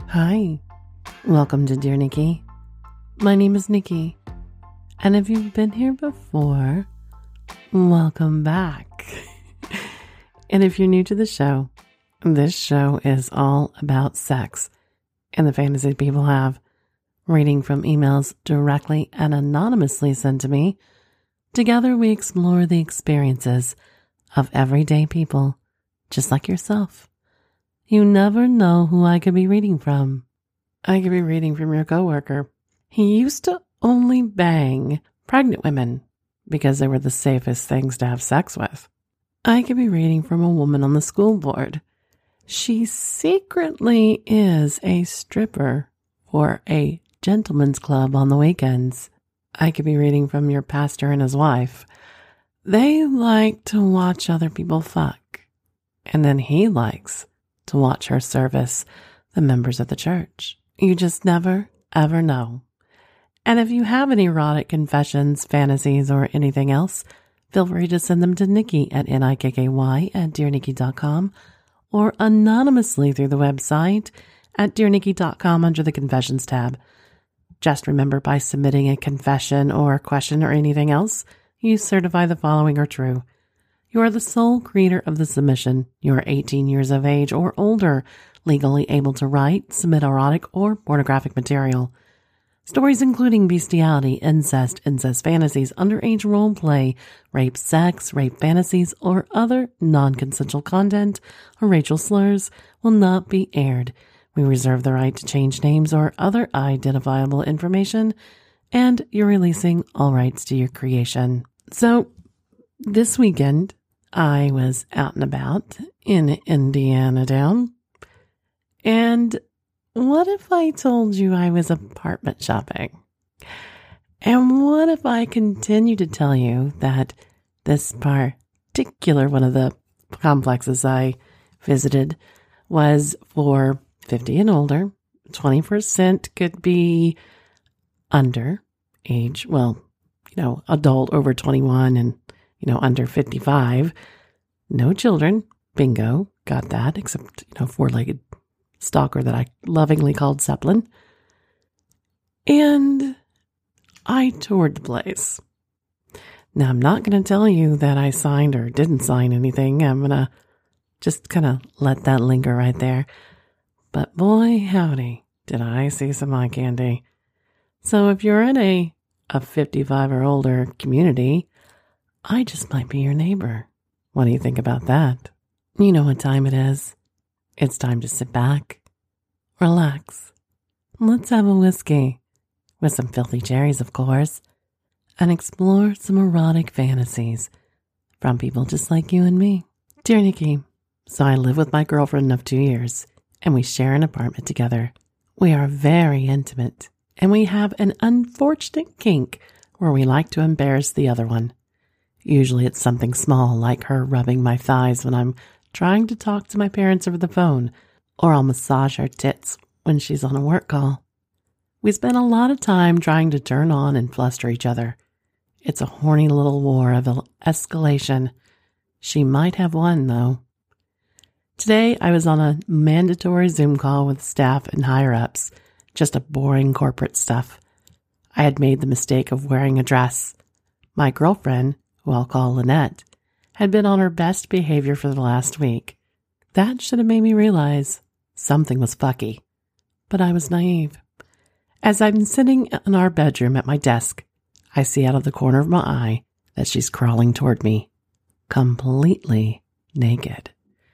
Hi, welcome to Dear Nikki. My name is Nikki, and if you've been here before, welcome back. And if you're new to the show, this show is all about sex and the fantasy people have, reading from emails directly and anonymously sent to me. Together we explore the experiences of everyday people, just like yourself. You never know who I could be reading from. I could be reading from your coworker. He used to only bang pregnant women because they were the safest things to have sex with. I could be reading from a woman on the school board. She secretly is a stripper for a gentleman's club on the weekends. I could be reading from your pastor and his wife. They like to watch other people fuck, and then he likes to watch her service the members of the church. You just never, ever know. And if you have any erotic confessions, fantasies, or anything else, feel free to send them to Nikki at nikky@dearnikki.com or anonymously through the website at dearnikki.com under the Confessions tab. Just remember, by submitting a confession or question or anything else, you certify the following are true. You are the sole creator of the submission. You are 18 years of age or older, legally able to write, submit erotic or pornographic material. Stories including bestiality, incest fantasies, underage role play, rape sex, rape fantasies, or other non-consensual content or racial slurs will not be aired. We reserve the right to change names or other identifiable information, and you're releasing all rights to your creation. So, this weekend, I was out and about in Indiana town, and what if I told you I was apartment shopping? And what if I continue to tell you that this particular one of the complexes I visited was for 50 and older, 20% could be under age, adult over 21 and, under 55. No children. Bingo. Got that. Except, four-legged stalker that I lovingly called Zeppelin. And I toured the place. Now, I'm not going to tell you that I signed or didn't sign anything. I'm going to just kind of let that linger right there. But boy, howdy, did I see some eye candy. So if you're in a 55 or older community, I just might be your neighbor. What do you think about that? You know what time it is. It's time to sit back, relax. Let's have a whiskey, with some filthy cherries, of course, and explore some erotic fantasies from people just like you and me. Dear Nikki, so I live with my girlfriend of 2 years, and we share an apartment together. We are very intimate, and we have an unfortunate kink where we like to embarrass the other one. Usually it's something small, like her rubbing my thighs when I'm trying to talk to my parents over the phone, or I'll massage her tits when she's on a work call. We spend a lot of time trying to turn on and fluster each other. It's a horny little war of escalation. She might have won, though. Today, I was on a mandatory Zoom call with staff and higher-ups, just a boring corporate stuff. I had made the mistake of wearing a dress. My girlfriend, who I'll call Lynette, had been on her best behavior for the last week. That should have made me realize something was fucky, but I was naive. As I'm sitting in our bedroom at my desk, I see out of the corner of my eye that she's crawling toward me, completely naked.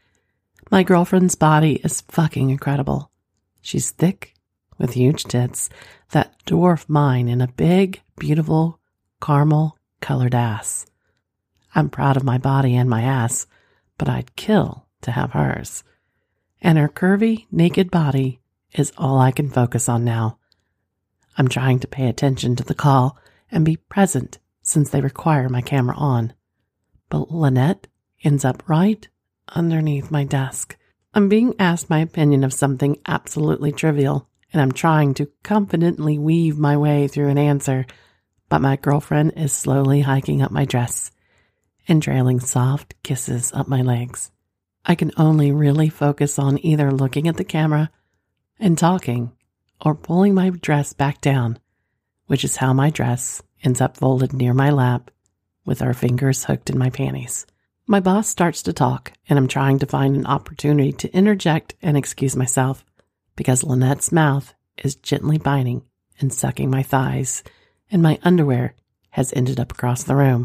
My girlfriend's body is fucking incredible. She's thick, with huge tits that dwarf mine and a big, beautiful, caramel-colored ass. I'm proud of my body and my ass, but I'd kill to have hers. And her curvy, naked body is all I can focus on now. I'm trying to pay attention to the call and be present since they require my camera on. But Lynette ends up right underneath my desk. I'm being asked my opinion of something absolutely trivial, and I'm trying to confidently weave my way through an answer, but my girlfriend is slowly hiking up my dress and trailing soft kisses up my legs. I can only really focus on either looking at the camera and talking or pulling my dress back down, which is how my dress ends up folded near my lap with her fingers hooked in my panties. My boss starts to talk, and I'm trying to find an opportunity to interject and excuse myself because Lynette's mouth is gently biting and sucking my thighs, and my underwear has ended up across the room.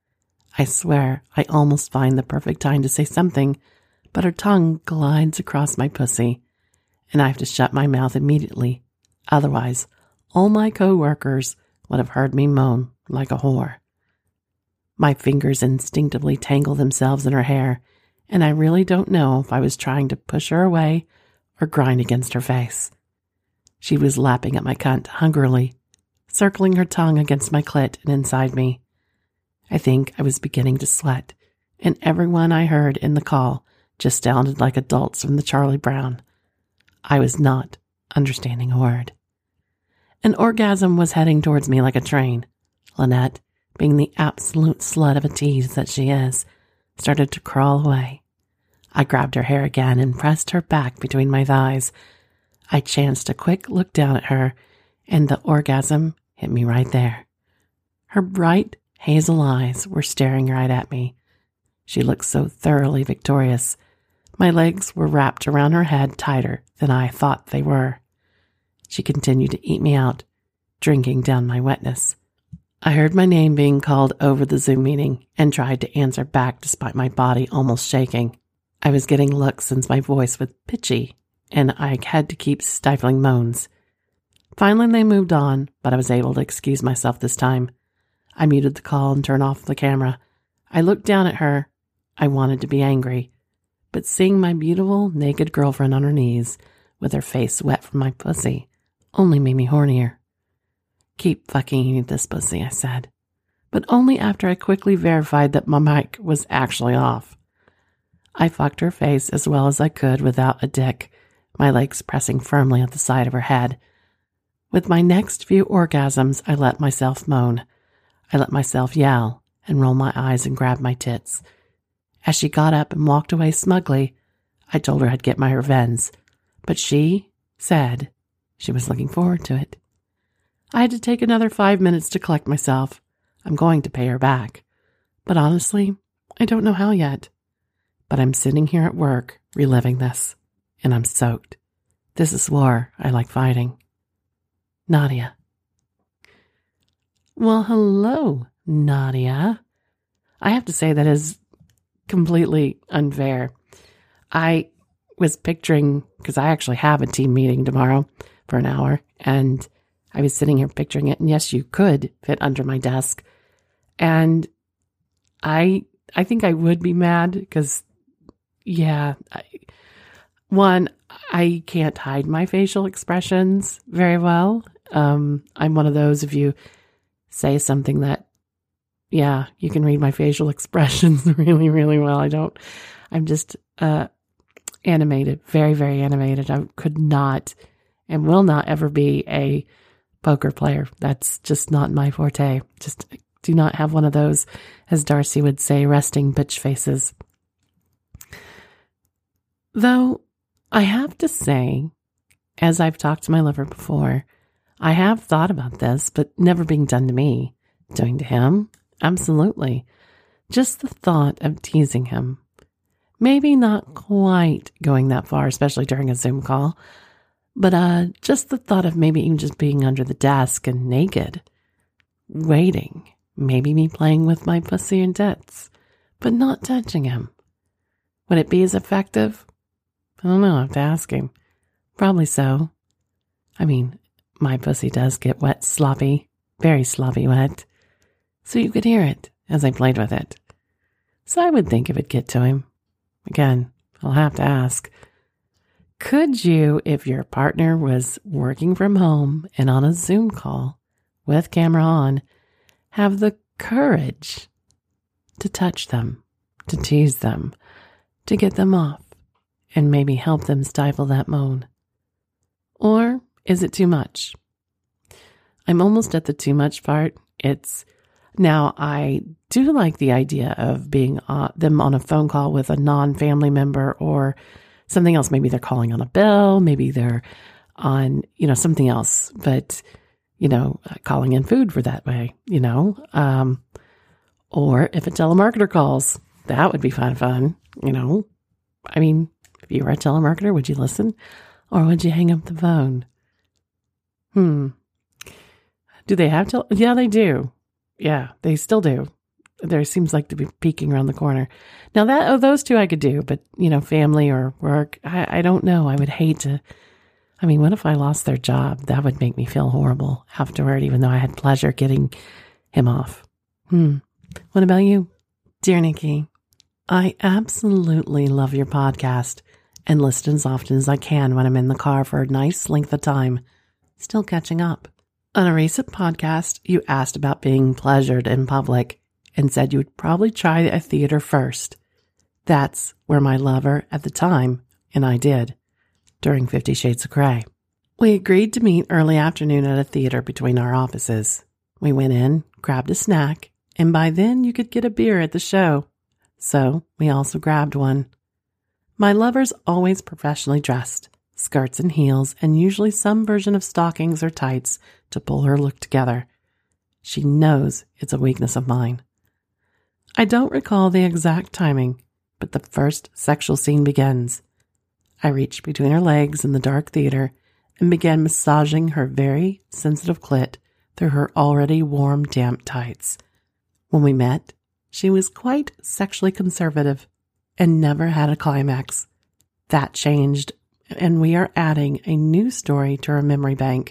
I swear I almost find the perfect time to say something, but her tongue glides across my pussy, and I have to shut my mouth immediately. Otherwise, all my coworkers would have heard me moan like a whore. My fingers instinctively tangle themselves in her hair, and I really don't know if I was trying to push her away or grind against her face. She was lapping at my cunt hungrily, circling her tongue against my clit and inside me. I think I was beginning to sweat, and everyone I heard in the call just sounded like adults from the Charlie Brown. I was not understanding a word. An orgasm was heading towards me like a train. Lynette, being the absolute slut of a tease that she is, started to crawl away. I grabbed her hair again and pressed her back between my thighs. I chanced a quick look down at her, and the orgasm hit me right there. Her bright hazel eyes were staring right at me. She looked so thoroughly victorious. My legs were wrapped around her head tighter than I thought they were. She continued to eat me out, drinking down my wetness. I heard my name being called over the Zoom meeting and tried to answer back despite my body almost shaking. I was getting looks since my voice was pitchy, and I had to keep stifling moans. Finally, they moved on, but I was able to excuse myself this time. I muted the call and turned off the camera. I looked down at her. I wanted to be angry, but seeing my beautiful, naked girlfriend on her knees with her face wet from my pussy only made me hornier. Keep fucking eating this pussy, I said, but only after I quickly verified that my mic was actually off. I fucked her face as well as I could without a dick, my legs pressing firmly at the side of her head. With my next few orgasms, I let myself moan. I let myself yell and roll my eyes and grab my tits. As she got up and walked away smugly, I told her I'd get my revenge, but she said she was looking forward to it. I had to take another 5 minutes to collect myself. I'm going to pay her back. But honestly, I don't know how yet. But I'm sitting here at work, reliving this, and I'm soaked. This is war I like fighting. Nadia. Well, hello, Nadia. I have to say that is completely unfair. I was picturing, because I actually have a team meeting tomorrow for an hour, and I was sitting here picturing it, and yes, you could fit under my desk. And I think I would be mad because, yeah, I can't hide my facial expressions very well. I'm one of those, if you say something that, yeah, you can read my facial expressions really, really well. I'm just animated, very, very animated. I could not and will not ever be a poker player. That's just not my forte. Just do not have one of those, as Darcy would say, resting bitch faces. Though I have to say, as I've talked to my lover before, I have thought about this, but never being done to me. Doing to him? Absolutely. Just the thought of teasing him. Maybe not quite going that far, especially during a Zoom call, but just the thought of maybe even just being under the desk and naked, waiting, maybe me playing with my pussy and tits, but not touching him. Would it be as effective? I don't know, I have to ask him. Probably so. I mean, my pussy does get wet, sloppy, very sloppy wet, so you could hear it as I played with it. So I would think it would get to him. Again, I'll have to ask. Could you, if your partner was working from home and on a Zoom call with camera on, have the courage to touch them, to tease them, to get them off, and maybe help them stifle that moan? Or is it too much? I'm almost at the too much part. Now, I do like the idea of being them on a phone call with a non-family member or something else. Maybe they're calling on a bill. Maybe they're on, something else, but, calling in food for that way, or if a telemarketer calls, that would be fun, I mean, if you were a telemarketer, would you listen or would you hang up the phone? Do they have yeah, they do. Yeah, they still do. There seems like to be peeking around the corner. Now those two I could do, but family or work, I don't know. I would hate to. I mean, what if I lost their job? That would make me feel horrible afterward, even though I had pleasure getting him off. What about you? Dear Nikki, I absolutely love your podcast and listen as often as I can when I'm in the car for a nice length of time. Still catching up. On a recent podcast, you asked about being pleasured in public and said you would probably try a theater first. That's where my lover at the time and I did during 50 Shades of Grey. We agreed to meet early afternoon at a theater between our offices. We went in, grabbed a snack, and by then you could get a beer at the show. So we also grabbed one. My lover's always professionally dressed, skirts and heels, and usually some version of stockings or tights to pull her look together. She knows it's a weakness of mine. I don't recall the exact timing, but the first sexual scene begins. I reached between her legs in the dark theater and began massaging her very sensitive clit through her already warm, damp tights. When we met, she was quite sexually conservative and never had a climax. That changed, and we are adding a new story to her memory bank.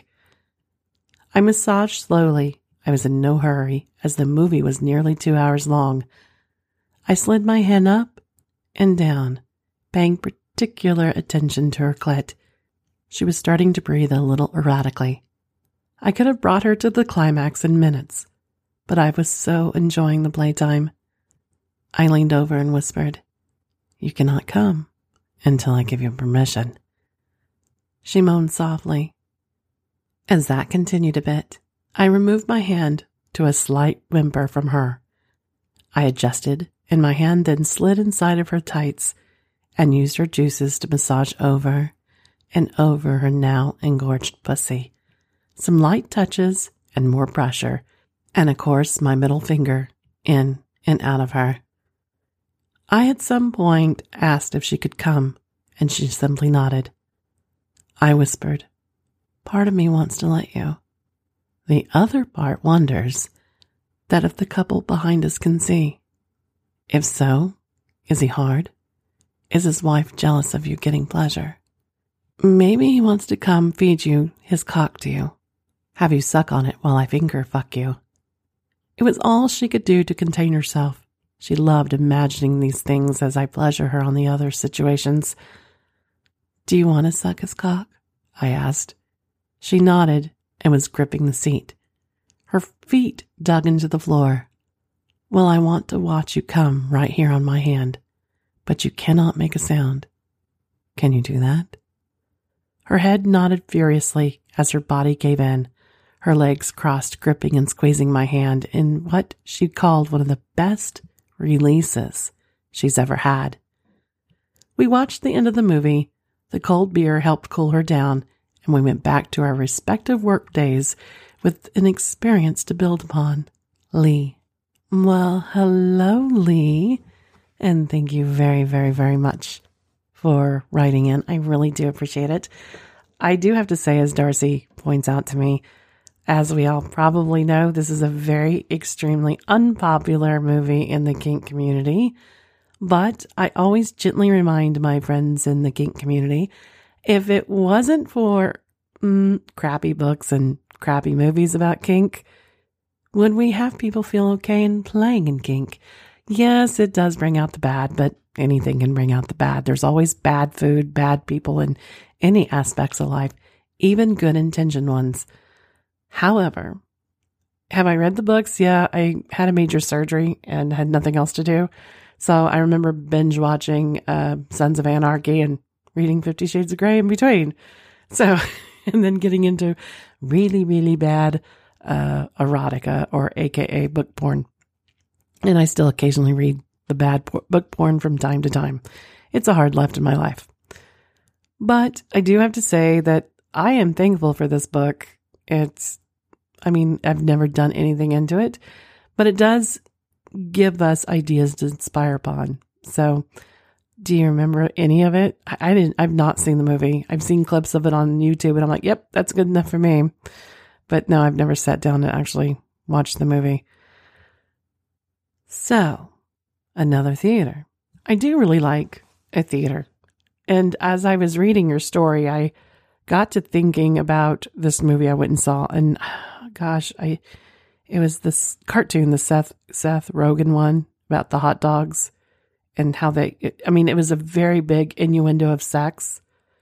I massaged slowly. I was in no hurry, as the movie was nearly 2 hours long. I slid my hand up and down, paying particular attention to her clit. She was starting to breathe a little erratically. I could have brought her to the climax in minutes, but I was so enjoying the playtime. I leaned over and whispered, "You cannot come until I give you permission." She moaned softly. As that continued a bit, I removed my hand to a slight whimper from her. I adjusted, and my hand then slid inside of her tights and used her juices to massage over and over her now engorged pussy. Some light touches and more pressure, and of course my middle finger in and out of her. I at some point asked if she could come, and she simply nodded. I whispered, "Part of me wants to let you. The other part wonders that if the couple behind us can see. If so, is he hard? Is his wife jealous of you getting pleasure? Maybe he wants to come feed you his cock to you, have you suck on it while I finger fuck you." It was all she could do to contain herself. She loved imagining these things as I pleasure her on the other situations. "Do you want to suck his cock?" I asked. She nodded and was gripping the seat. Her feet dug into the floor. "Well, I want to watch you come right here on my hand, but you cannot make a sound. Can you do that?" Her head nodded furiously as her body gave in, her legs crossed, gripping and squeezing my hand in what she called one of the best releases she's ever had. We watched the end of the movie. The cold beer helped cool her down, and we went back to our respective work days with an experience to build upon. Lee. Well, hello, Lee, and thank you very, very, very much for writing in. I really do appreciate it. I do have to say, as Darcy points out to me, as we all probably know, this is a very extremely unpopular movie in the kink community, but I always gently remind my friends in the kink community, if it wasn't for crappy books and crappy movies about kink, would we have people feel okay in playing in kink? Yes, it does bring out the bad, but anything can bring out the bad. There's always bad food, bad people in any aspects of life, even good intentioned ones. However, have I read the books? Yeah, I had a major surgery and had nothing else to do. So I remember binge watching Sons of Anarchy and reading 50 Shades of Grey in between. So, and then getting into really, really bad erotica, or AKA book porn. And I still occasionally read the bad book porn from time to time. It's a hard left in my life. But I do have to say that I am thankful for this book. I've never done anything into it, but it does give us ideas to inspire upon. So do you remember any of it? I've not seen the movie. I've seen clips of it on YouTube and I'm like, yep, that's good enough for me. But no, I've never sat down to actually watch the movie. So, another theater. I do really like a theater. And as I was reading your story, I got to thinking about this movie I went and saw. And gosh, it was this cartoon, the Seth Rogen one about the hot dogs. And how it was a very big innuendo of sex.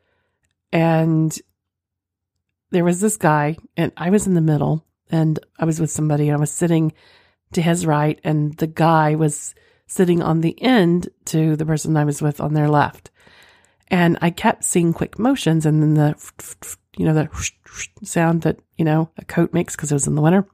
And there was this guy, and I was in the middle, and I was with somebody, and I was sitting to his right, and the guy was sitting on the end to the person I was with on their left. And I kept seeing quick motions, and then the sound that, a coat makes because it was in the winter.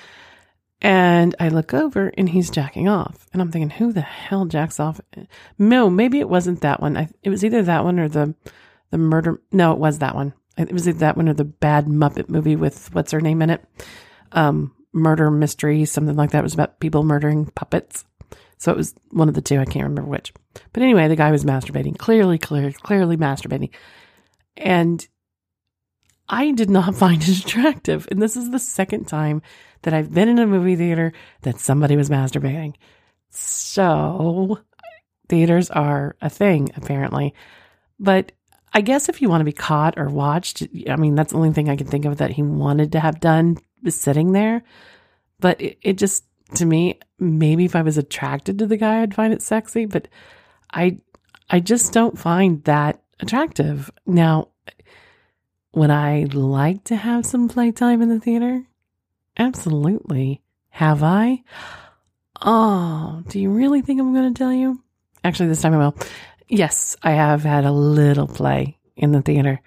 And I look over and he's jacking off. And I'm thinking, who the hell jacks off? No, maybe it wasn't that one. It was either that one or the murder. No, it was that one. It was either that one or the bad Muppet movie with what's her name in it? Murder mystery, something like that. It was about people murdering puppets. So it was one of the two. I can't remember which. But anyway, the guy was masturbating. Clearly masturbating. And I did not find it attractive. And this is the second time that I've been in a movie theater that somebody was masturbating. So theaters are a thing, apparently. But I guess if you want to be caught or watched, that's the only thing I can think of that he wanted to have done was sitting there. But it just, to me, maybe if I was attracted to the guy, I'd find it sexy. But I just don't find that attractive. Now, would I like to have some playtime in the theater? Absolutely. Have I? Oh, do you really think I'm going to tell you? Actually, this time I will. Yes, I have had a little play in the theater.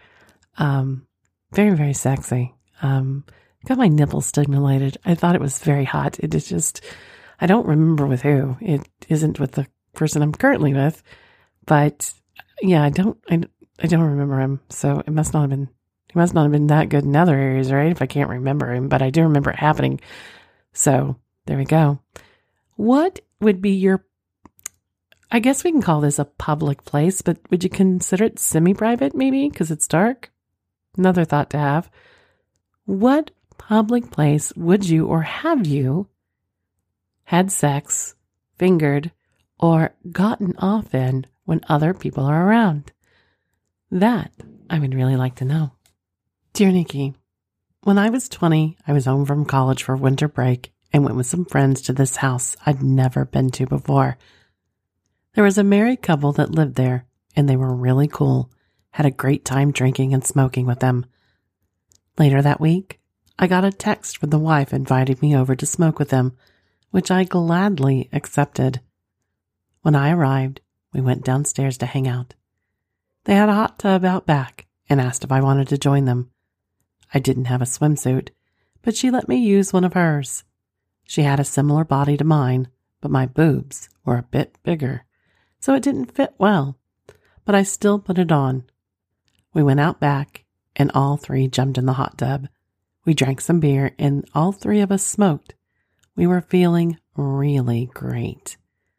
Very, very sexy. Got my nipples stimulated. I thought it was very hot. It is just, I don't remember with who. It isn't with the person I'm currently with. But yeah, I don't remember him. So he must not have been that good in other areas, right? If I can't remember him, but I do remember it happening. So there we go. What would be I guess we can call this a public place, but would you consider it semi-private maybe because it's dark? Another thought to have. What public place would you or have you had sex, fingered, or gotten off in when other people are around? That I would really like to know. Dear Nikki, when I was 20, I was home from college for winter break and went with some friends to this house I'd never been to before. There was a married couple that lived there, and they were really cool. Had a great time drinking and smoking with them. Later that week, I got a text from the wife inviting me over to smoke with them, which I gladly accepted. When I arrived, we went downstairs to hang out. They had a hot tub out back and asked if I wanted to join them. I didn't have a swimsuit, but she let me use one of hers. She had a similar body to mine, but my boobs were a bit bigger, so it didn't fit well, but I still put it on. We went out back, and all three jumped in the hot tub. We drank some beer, and all three of us smoked. We were feeling really great.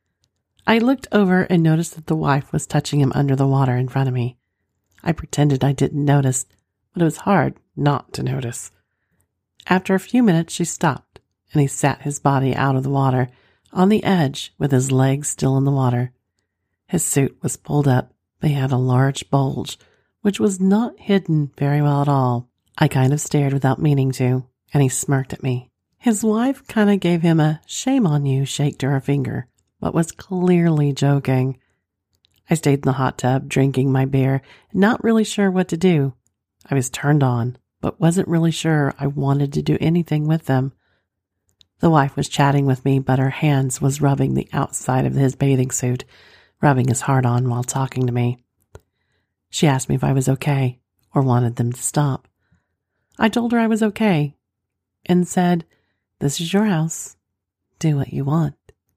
I looked over and noticed that the wife was touching him under the water in front of me. I pretended I didn't notice, but it was hard not to notice. After a few minutes, she stopped, and he sat his body out of the water on the edge with his legs still in the water. His suit was pulled up, but he had a large bulge, which was not hidden very well at all. I kind of stared without meaning to, and he smirked at me. His wife kind of gave him a shame on you shake to her finger, but was clearly joking. I stayed in the hot tub, drinking my beer, not really sure what to do. I was turned on, but wasn't really sure I wanted to do anything with them. The wife was chatting with me, but her hands was rubbing the outside of his bathing suit, rubbing his heart on while talking to me. She asked me if I was okay or wanted them to stop. I told her I was okay and said, "This is your house. Do what you want."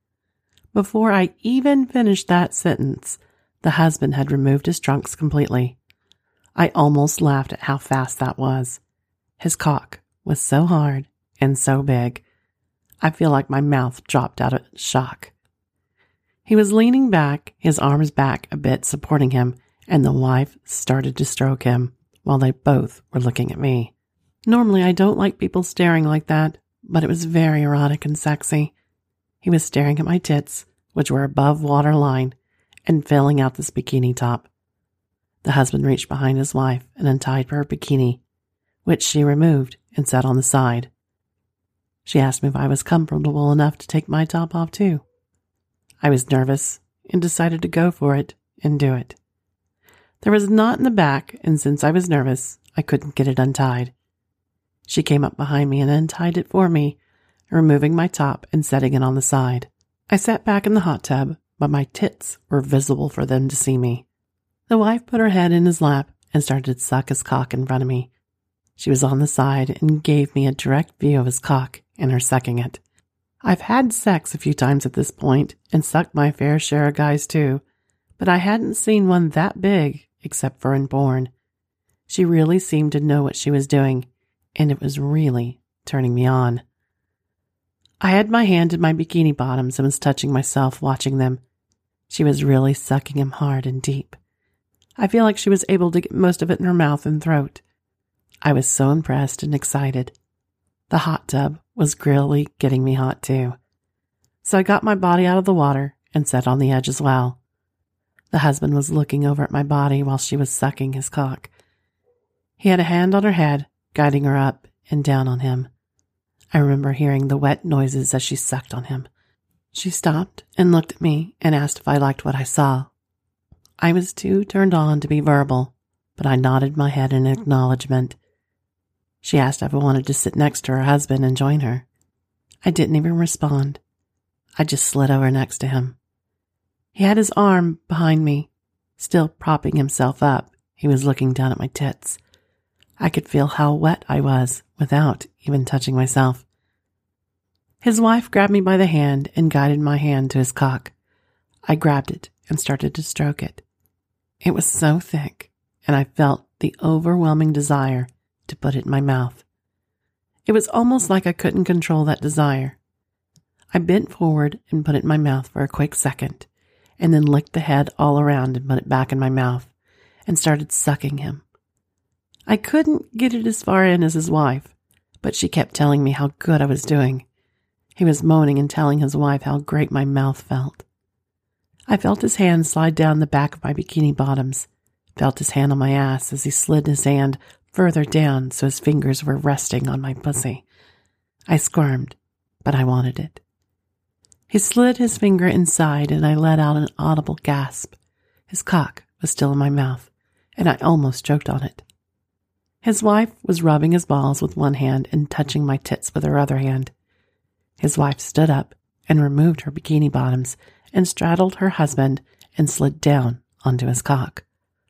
Before I even finished that sentence, the husband had removed his trunks completely. I almost laughed at how fast that was. His cock was so hard and so big. I feel like my mouth dropped out of shock. He was leaning back, his arms back a bit supporting him, and the wife started to stroke him while they both were looking at me. Normally I don't like people staring like that, but it was very erotic and sexy. He was staring at my tits, which were above waterline, and filling out this bikini top. The husband reached behind his wife and untied her bikini, which she removed and set on the side. She asked me if I was comfortable enough to take my top off too. I was nervous and decided to go for it and do it. There was a knot in the back, and since I was nervous, I couldn't get it untied. She came up behind me and untied it for me, removing my top and setting it on the side. I sat back in the hot tub, but my tits were visible for them to see me. The wife put her head in his lap and started to suck his cock in front of me. She was on the side and gave me a direct view of his cock and her sucking it. I've had sex a few times at this point and sucked my fair share of guys too, but I hadn't seen one that big except for in porn. She really seemed to know what she was doing, and it was really turning me on. I had my hand in my bikini bottoms and was touching myself watching them. She was really sucking him hard and deep. I feel like she was able to get most of it in her mouth and throat. I was so impressed and excited. The hot tub was really getting me hot too. So I got my body out of the water and sat on the edge as well. The husband was looking over at my body while she was sucking his cock. He had a hand on her head, guiding her up and down on him. I remember hearing the wet noises as she sucked on him. She stopped and looked at me and asked if I liked what I saw. I was too turned on to be verbal, but I nodded my head in acknowledgement. She asked if I wanted to sit next to her husband and join her. I didn't even respond. I just slid over next to him. He had his arm behind me, still propping himself up. He was looking down at my tits. I could feel how wet I was without even touching myself. His wife grabbed me by the hand and guided my hand to his cock. I grabbed it and started to stroke it. It was so thick, and I felt the overwhelming desire to put it in my mouth. It was almost like I couldn't control that desire. I bent forward and put it in my mouth for a quick second, and then licked the head all around and put it back in my mouth, and started sucking him. I couldn't get it as far in as his wife, but she kept telling me how good I was doing. He was moaning and telling his wife how great my mouth felt. I felt his hand slide down the back of my bikini bottoms, felt his hand on my ass as he slid his hand further down so his fingers were resting on my pussy. I squirmed, but I wanted it. He slid his finger inside and I let out an audible gasp. His cock was still in my mouth, and I almost choked on it. His wife was rubbing his balls with one hand and touching my tits with her other hand. His wife stood up and removed her bikini bottoms and straddled her husband and slid down onto his cock.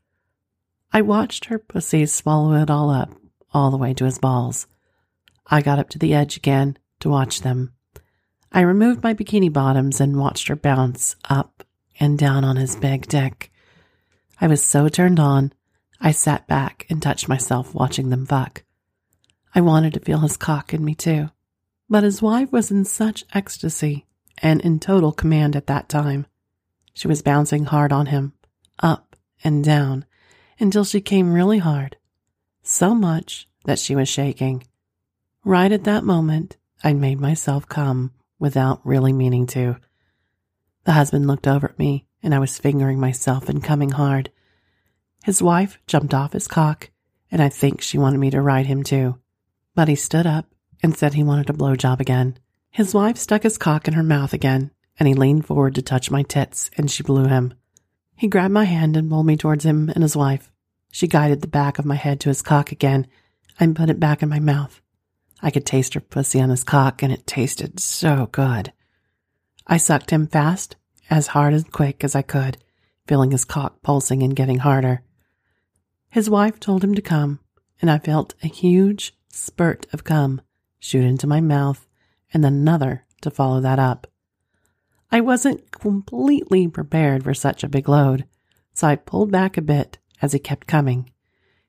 I watched her pussy swallow it all up, all the way to his balls. I got up to the edge again to watch them. I removed my bikini bottoms and watched her bounce up and down on his big dick. I was so turned on, I sat back and touched myself watching them fuck. I wanted to feel his cock in me too, but his wife was in such ecstasy and in total command at that time. She was bouncing hard on him, up and down, until she came really hard, so much that she was shaking. Right at that moment, I made myself come without really meaning to. The husband looked over at me, and I was fingering myself and coming hard. His wife jumped off his cock, and I think she wanted me to ride him too. But he stood up and said he wanted a blowjob again. His wife stuck his cock in her mouth again, and he leaned forward to touch my tits, and she blew him. He grabbed my hand and pulled me towards him and his wife. She guided the back of my head to his cock again and put it back in my mouth. I could taste her pussy on his cock, and it tasted so good. I sucked him fast, as hard and quick as I could, feeling his cock pulsing and getting harder. His wife told him to come, and I felt a huge spurt of cum shoot into my mouth and another to follow that up. I wasn't completely prepared for such a big load, so I pulled back a bit as he kept coming.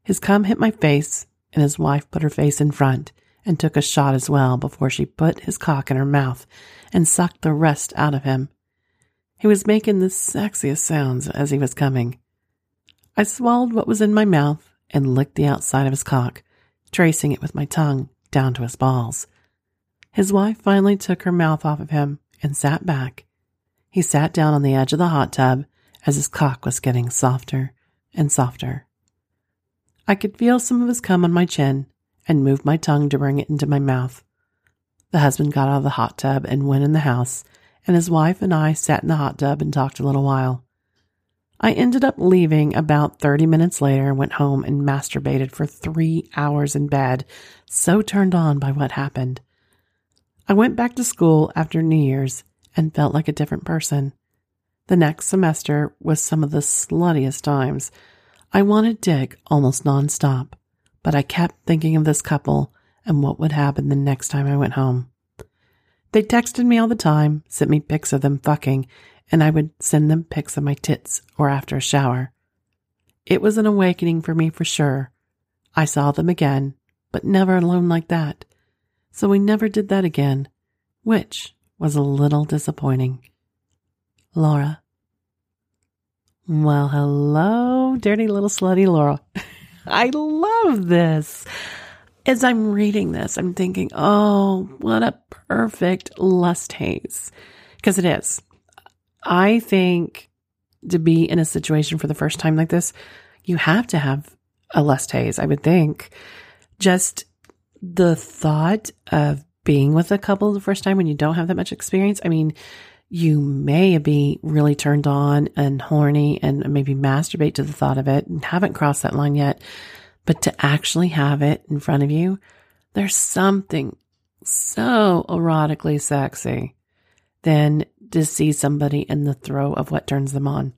His cum hit my face, and his wife put her face in front and took a shot as well before she put his cock in her mouth and sucked the rest out of him. He was making the sexiest sounds as he was coming. I swallowed what was in my mouth and licked the outside of his cock, tracing it with my tongue down to his balls. His wife finally took her mouth off of him and sat back. He sat down on the edge of the hot tub as his cock was getting softer and softer. I could feel some of his cum on my chin and moved my tongue to bring it into my mouth. The husband got out of the hot tub and went in the house, and his wife and I sat in the hot tub and talked a little while. I ended up leaving about 30 minutes later and went home and masturbated for 3 hours in bed, so turned on by what happened. I went back to school after New Year's and felt like a different person. The next semester was some of the sluttiest times. I wanted dick almost nonstop, but I kept thinking of this couple and what would happen the next time I went home. They texted me all the time, sent me pics of them fucking, and I would send them pics of my tits or after a shower. It was an awakening for me for sure. I saw them again, but never alone like that. So we never did that again, which was a little disappointing. Laura. Well, hello, dirty little slutty Laura. I love this. As I'm reading this, I'm thinking, oh, what a perfect lust haze. Because it is. I think to be in a situation for the first time like this, you have to have a lust haze, I would think. Just the thought of being with a couple the first time when you don't have that much experience. I mean, you may be really turned on and horny and maybe masturbate to the thought of it and haven't crossed that line yet. But to actually have it in front of you, there's something so erotically sexy than to see somebody in the throes of what turns them on.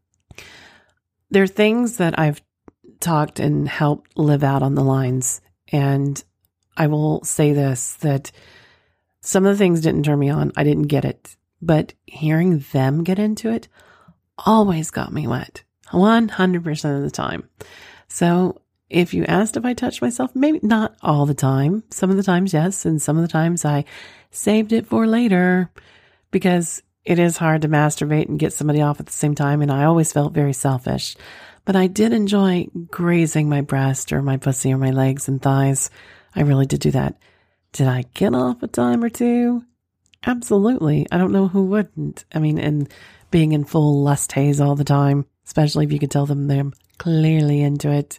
There are things that I've talked and helped live out on the lines. And I will say this, that some of the things didn't turn me on. I didn't get it. But hearing them get into it always got me wet, 100% of the time. So if you asked if I touched myself, maybe not all the time. Some of the times, yes. And some of the times I saved it for later because it is hard to masturbate and get somebody off at the same time. And I always felt very selfish. But I did enjoy grazing my breast or my pussy or my legs and thighs. I really did do that. Did I get off a time or two? Absolutely. I don't know who wouldn't. I mean, and being in full lust haze all the time, especially if you could tell them they're clearly into it.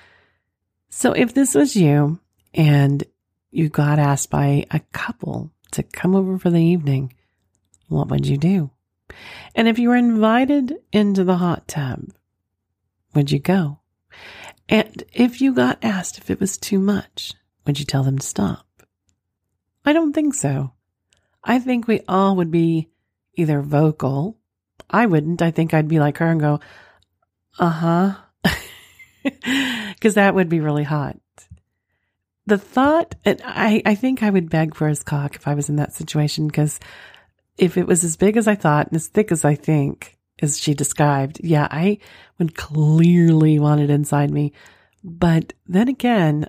So if this was you and you got asked by a couple to come over for the evening, what would you do? And if you were invited into the hot tub, would you go? And if you got asked if it was too much, would you tell them to stop? I don't think so. I think we all would be either vocal. I wouldn't. I think I'd be like her and go, uh-huh. Because that would be really hot. The thought, and I think I would beg for his cock if I was in that situation, because if it was as big as I thought and as thick as I think, as she described, yeah, I would clearly want it inside me. But then again,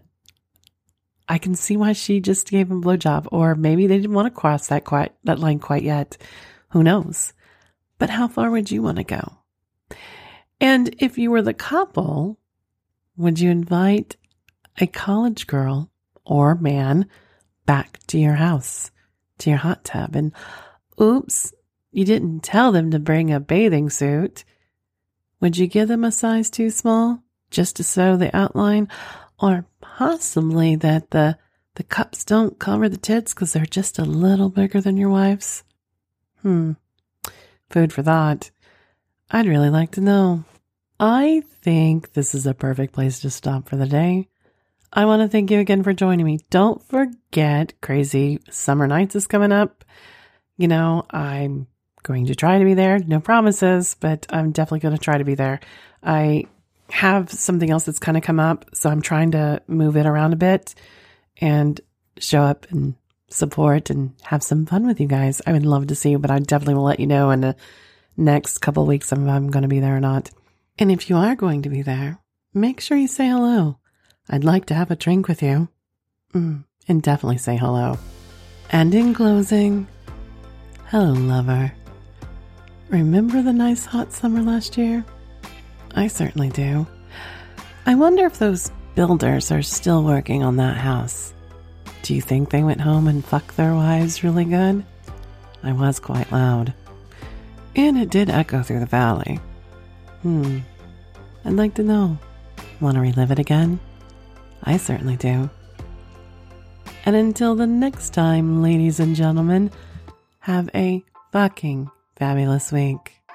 I can see why she just gave him a blowjob, or maybe they didn't want to cross that line quite yet. Who knows? But how far would you want to go? And if you were the couple, would you invite a college girl or man back to your house, to your hot tub? And oops, you didn't tell them to bring a bathing suit. Would you give them a size too small just to show the outline? Or possibly that the cups don't cover the tits because they're just a little bigger than your wife's? Food for thought. I'd really like to know. I think this is a perfect place to stop for the day. I want to thank you again for joining me. Don't forget, Crazy Summer Nights is coming up. You know, I'm going to try to be there. No promises, but I'm definitely going to try to be there. I have something else that's kind of come up, so I'm trying to move it around a bit and show up and support and have some fun with you guys. I would love to see you, but I definitely will let you know in the next couple of weeks if I'm going to be there or not. And if you are going to be there, make sure you say hello. I'd like to have a drink with you. And definitely say hello. And in closing, hello, lover. Remember the nice hot summer last year? I certainly do. I wonder if those builders are still working on that house. Do you think they went home and fucked their wives really good? I was quite loud. And it did echo through the valley. I'd like to know. Want to relive it again? I certainly do. And until the next time, ladies and gentlemen, have a fucking fabulous week.